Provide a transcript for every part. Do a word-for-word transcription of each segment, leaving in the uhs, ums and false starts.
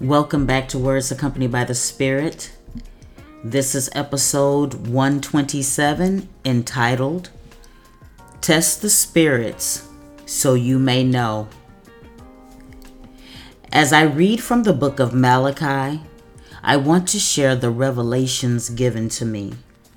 Welcome back to Words Accompanied by the Spirit. This is episode one twenty-seven, entitled, Test the Spirits So You May Know. As I read from the book of Malachi, I want to share the revelations given to me.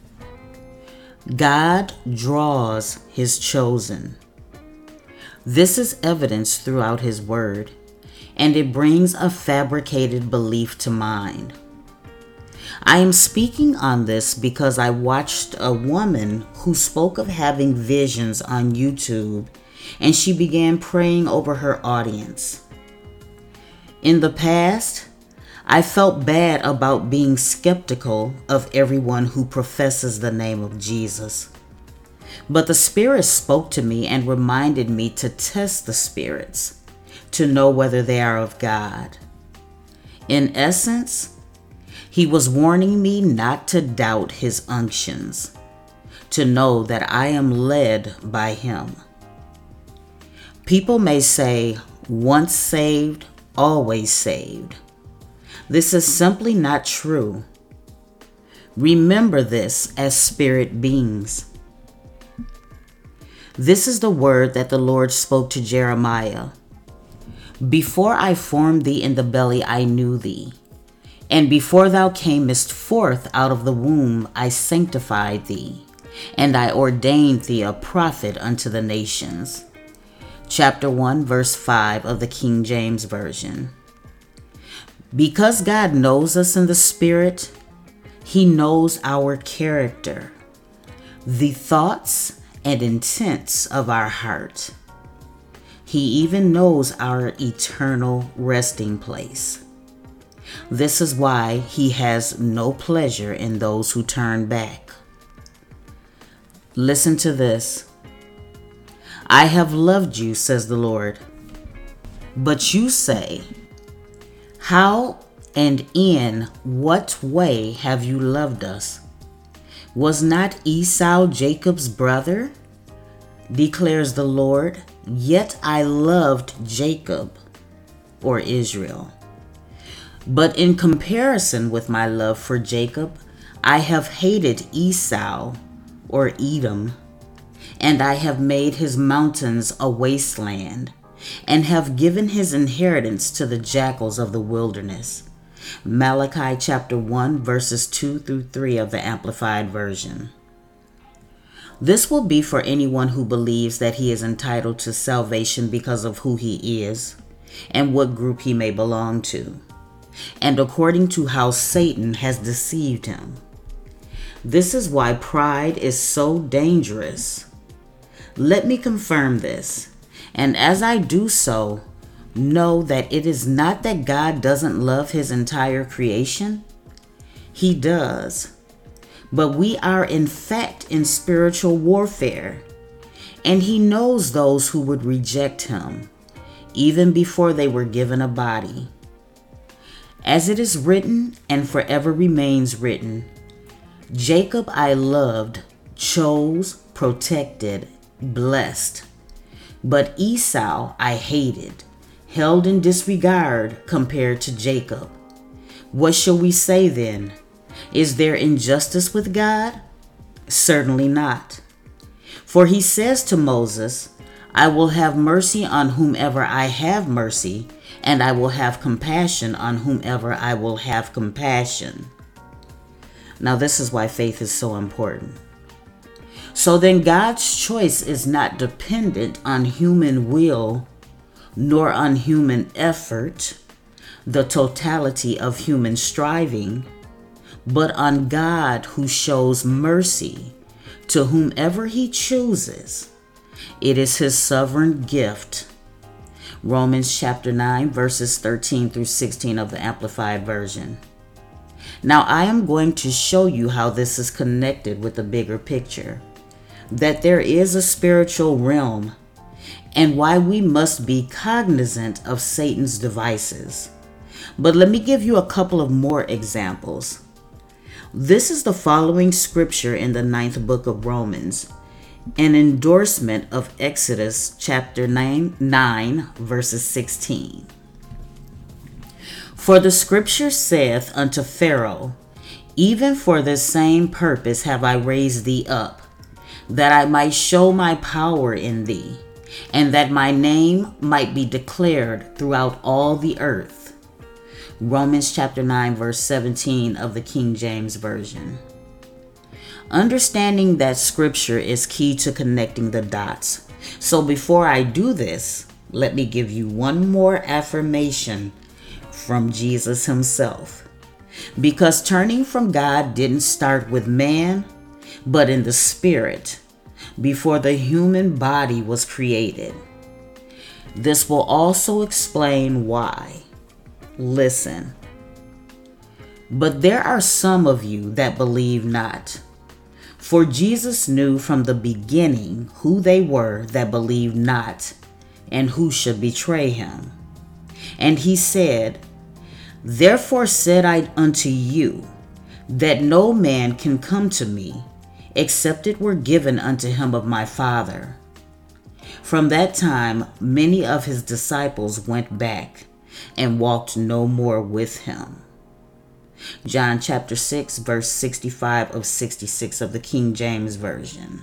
God draws his chosen. This is evidenced throughout his word, and it brings a fabricated belief to mind. I am speaking on this because I watched a woman who spoke of having visions on YouTube, and she began praying over her audience. In the past, I felt bad about being skeptical of everyone who professes the name of Jesus. But the Spirit spoke to me and reminded me to test the spirits, to know whether they are of God. In essence, he was warning me not to doubt his unctions, to know that I am led by him. People may say, once saved, always saved. This is simply not true. Remember this as spirit beings. This is the word that the Lord spoke to Jeremiah. Before I formed thee in the belly, I knew thee. And before thou camest forth out of the womb, I sanctified thee. And I ordained thee a prophet unto the nations. Chapter one, verse five of the King James Version. Because God knows us in the Spirit, he knows our character, the thoughts and intents of our heart. He even knows our eternal resting place. This is why he has no pleasure in those who turn back. Listen to this. I have loved you, says the Lord. But you say, how and in what way have you loved us? Was not Esau Jacob's brother? Declares the Lord. Yet I loved Jacob, or Israel. But in comparison with my love for Jacob, I have hated Esau, or Edom, and I have made his mountains a wasteland, and have given his inheritance to the jackals of the wilderness. Malachi chapter one, verses two through three of the Amplified Version. This will be for anyone who believes that he is entitled to salvation because of who he is and what group he may belong to, and according to how Satan has deceived him. This is why pride is so dangerous. Let me confirm this, and as I do so, know that it is not that God doesn't love his entire creation. He does. But we are in fact in spiritual warfare, and he knows those who would reject him, even before they were given a body. As it is written and forever remains written, Jacob I loved, chose, protected, blessed. But Esau I hated, held in disregard compared to Jacob. What shall we say then? Is there injustice with God? Certainly not. For he says to Moses, I will have mercy on whomever I have mercy, and I will have compassion on whomever I will have compassion. Now this is why faith is so important. So then God's choice is not dependent on human will, nor on human effort, the totality of human striving, but on God who shows mercy to whomever he chooses. It is his sovereign gift. Romans chapter nine, verses thirteen through sixteen of the Amplified Version. Now I am going to show you how this is connected with the bigger picture, that there is a spiritual realm, and why we must be cognizant of Satan's devices. But let me give you a couple of more examples. This is the following scripture in the ninth book of Romans, an endorsement of Exodus chapter nine, nine verses sixteen. For the scripture saith unto Pharaoh, even for this same purpose have I raised thee up, that I might show my power in thee, and that my name might be declared throughout all the earth. Romans chapter nine, verse seventeen of the King James Version. Understanding that scripture is key to connecting the dots. So before I do this, let me give you one more affirmation from Jesus himself. Because turning from God didn't start with man, but in the spirit, before the human body was created. This will also explain why. Listen. But there are some of you that believe not. For Jesus knew from the beginning who they were that believed not, and who should betray him. And he said, Therefore said I unto you, that no man can come to me, except it were given unto him of my Father. From that time many of his disciples went back, and walked no more with him. John chapter six, verse sixty-five of sixty-six of the King James Version.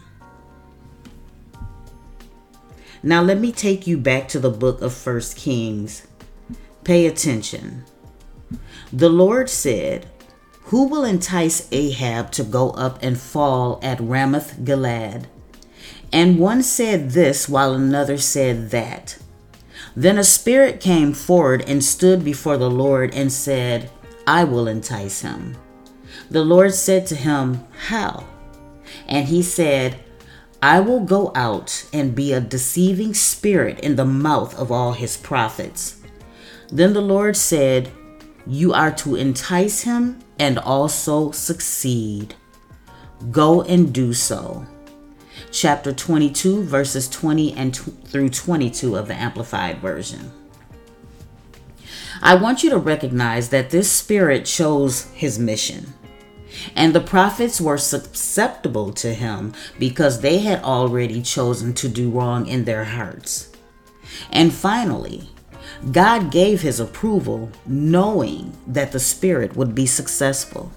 Now let me take you back to the book of First Kings. Pay attention. The Lord said, Who will entice Ahab to go up and fall at Ramoth Gilead? And one said this, while another said that. Then a spirit came forward and stood before the Lord and said, I will entice him. The Lord said to him, How? And he said, I will go out and be a deceiving spirit in the mouth of all his prophets. Then the Lord said, You are to entice him and also succeed. Go and do so. Chapter twenty-two, verses twenty and t- through twenty-two of the Amplified Version. I want you to recognize that this spirit chose his mission, and the prophets were susceptible to him because they had already chosen to do wrong in their hearts. And finally, God gave his approval, knowing that the spirit would be successful.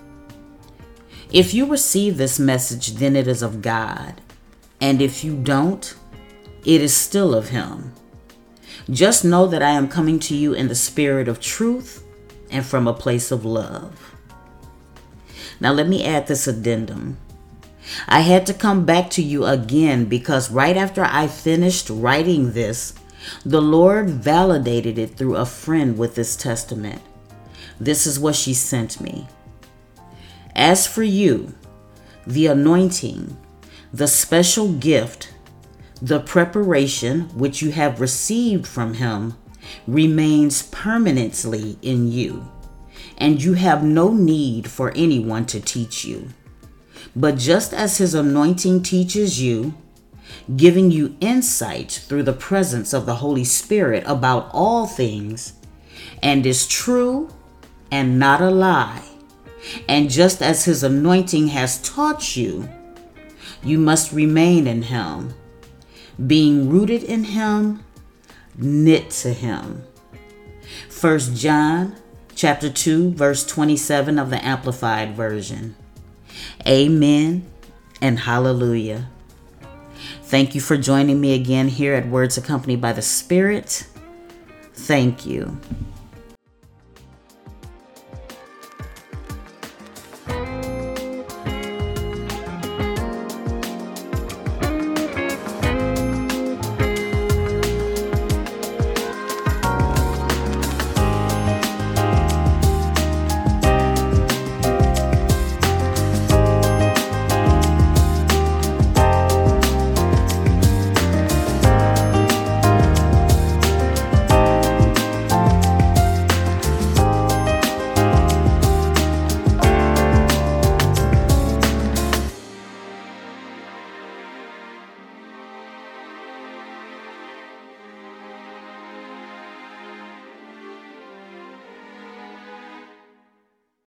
If you receive this message, then it is of God. And if you don't, it is still of him. Just know that I am coming to you in the spirit of truth and from a place of love. Now let me add this addendum. I had to come back to you again because right after I finished writing this, the Lord validated it through a friend with this testament. This is what she sent me. As for you, the anointing, the special gift, the preparation which you have received from him remains permanently in you, and you have no need for anyone to teach you. But just as his anointing teaches you, giving you insight through the presence of the Holy Spirit about all things, and is true and not a lie, and just as his anointing has taught you, you must remain in him, being rooted in him, knit to him. First John chapter two, verse twenty-seven of the Amplified Version. Amen and hallelujah. Thank you for joining me again here at Words Accompanied by the Spirit. Thank you.